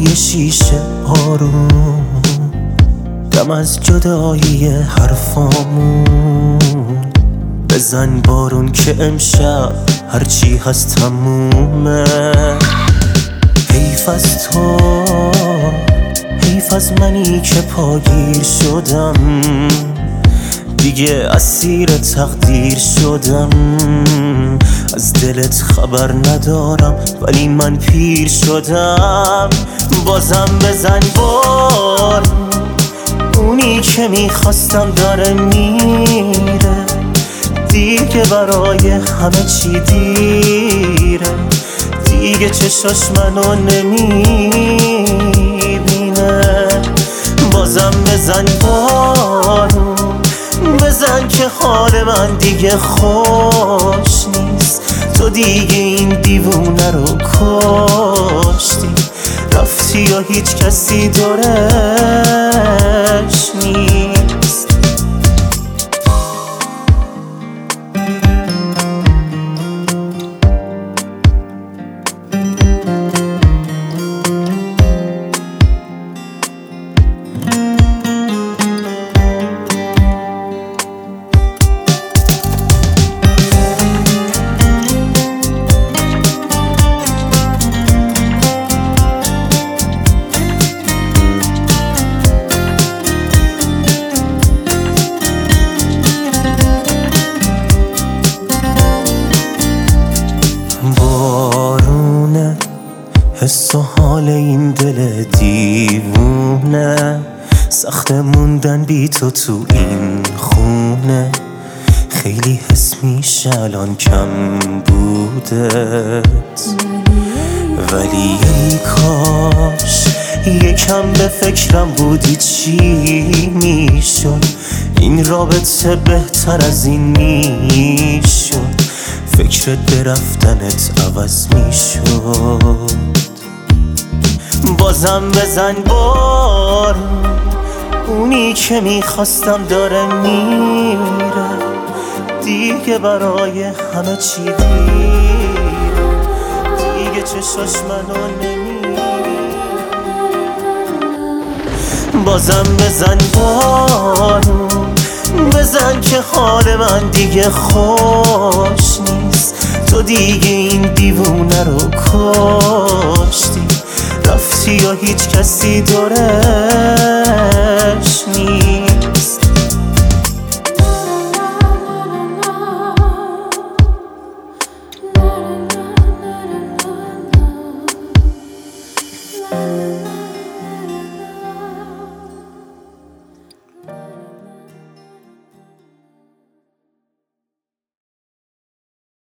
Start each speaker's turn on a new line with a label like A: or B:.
A: روی شیشه آروم، دم از جدایی حرفامون. بزن بارون که امشب هرچی هست تمومه. حیف از تو، حیف از منی که پاگیر شدم، دیگه اسیر تقدیر شدم. از دلت خبر ندارم ولی من پیر شدم. بازم بزن بار، اونی که میخواستم داره میره، دیگه برای همه چی دیره. دیگه چشاش منو نمیبینه. بازم بزن بارون، بزن که حال من دیگه خوش نیست. تو دیگه این دیوونه رو کشتی، رفتی یا هیچ کسی دورش نیست. بارونه حس و حال این دل دیوونه، سخت موندن بی تو تو این خونه. خیلی حس میشه الان کم بودت، ولی ای کاش یکم به فکرم بودی چی میشد. این رابطه بهتر از این میشد، فکرت به رفتنت عوض میشد. بازم بزن بار، اونی که میخواستم داره میره، دیگه برای همه چی دیره. دیگه چشاش منو نمیره. بازم بزن بارون، بزن که حال من دیگه خوش نیست. تو دیگه این دیوونه رو کشتی، رفتی یا هیچ کسی دورش نیست.